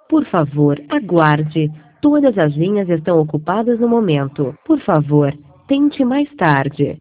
Por favor, aguarde. Todas as linhas estão ocupadas no momento. Por favor, tente mais tarde.